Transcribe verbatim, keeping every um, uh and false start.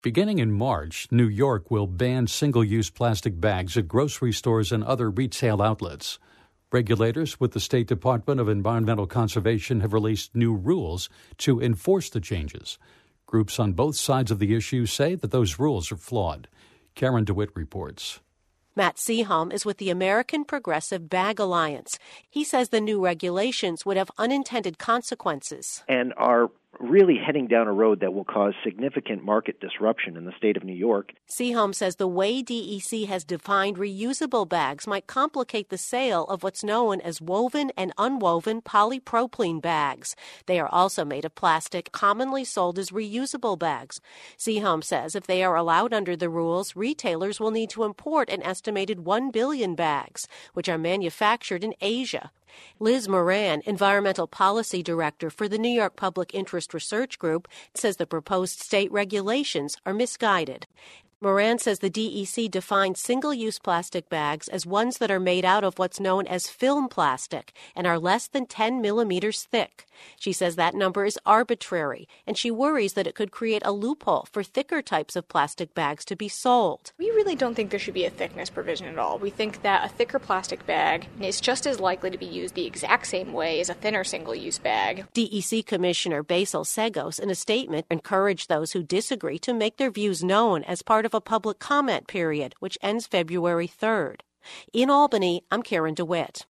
Beginning in March, New York will ban single-use plastic bags at grocery stores and other retail outlets. Regulators with the State Department of Environmental Conservation have released new rules to enforce the changes. Groups on both sides of the issue say that those rules are flawed. Karen DeWitt reports. Matt Seaholm is with the American Progressive Bag Alliance. He says the new regulations would have unintended consequences. And are really heading down a road that will cause significant market disruption in the state of New York. Seaholm says the way D E C has defined reusable bags might complicate the sale of what's known as woven and unwoven polypropylene bags. They are also made of plastic, commonly sold as reusable bags. Seaholm says if they are allowed under the rules, retailers will need to import an estimated one billion bags, which are manufactured in Asia. Liz Moran, Environmental Policy Director for the New York Public Interest Research Group, says the proposed state regulations are misguided. Moran says the D E C defines single-use plastic bags as ones that are made out of what's known as film plastic and are less than ten millimeters thick. She says that number is arbitrary, and she worries that it could create a loophole for thicker types of plastic bags to be sold. We really don't think there should be a thickness provision at all. We think that a thicker plastic bag is just as likely to be used the exact same way as a thinner single-use bag. D E C Commissioner Basil Segos, in a statement, encouraged those who disagree to make their views known as part of a public comment period, which ends February third. In Albany, I'm Karen DeWitt.